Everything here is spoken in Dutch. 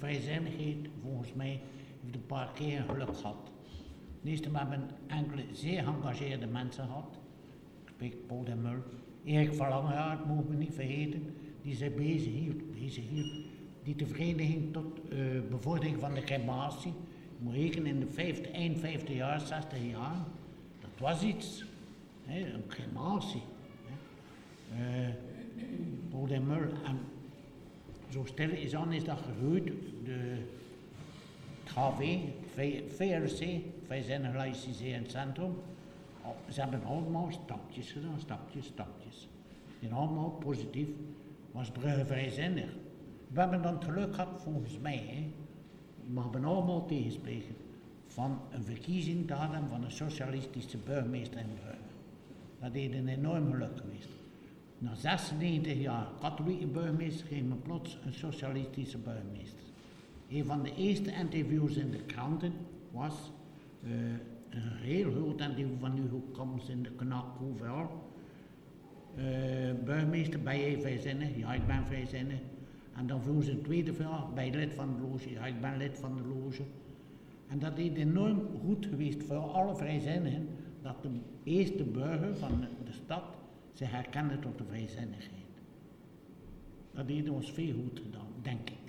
vrijzinnigheid, volgens mij, heeft een paar keer geluk gehad. Meestal hebben enkele zeer geëngageerde mensen gehad. Ik spreek Paul de Mul. Erik van Langehaard, mogen we niet vergeten, die zich bezig hield, die tevreden ging tot bevordering van de crematie. Je moet rekenen in de eind 50 jaar, 60 jaar. Dat was iets, een crematie. Paul de Mul, en zo stil is aan is dat gegroeid, het HV, VRC, Vrijzinnig Laïciserend Centrum. Ze hebben allemaal stapjes gedaan, stapjes. Die zijn allemaal positief, was Brugge vrijzinnig. We hebben dan het geluk gehad, volgens mij, we hebben allemaal tegenspreken, van een verkiezing te hadden van een socialistische burgemeester in Brugge. Dat is een enorm geluk geweest. Na 96 jaar katholieke burgemeester kregen we plots een socialistische burgemeester. Een van de eerste interviews in de kranten was een heel groot interview van Hugo Kamps in de Knak overal. Burgemeester, ben jij vrijzinnig? Ja, ik ben vrijzinnig. En dan vroegen ze een tweede vraag, ben je lid van de loge? Ja, ik ben lid van de loge. En dat is enorm goed geweest voor alle vrijzinnigen, dat de eerste burger van de stad zich herkende tot de vrijzinnigheid. Dat heeft ons veel goed gedaan, denk ik.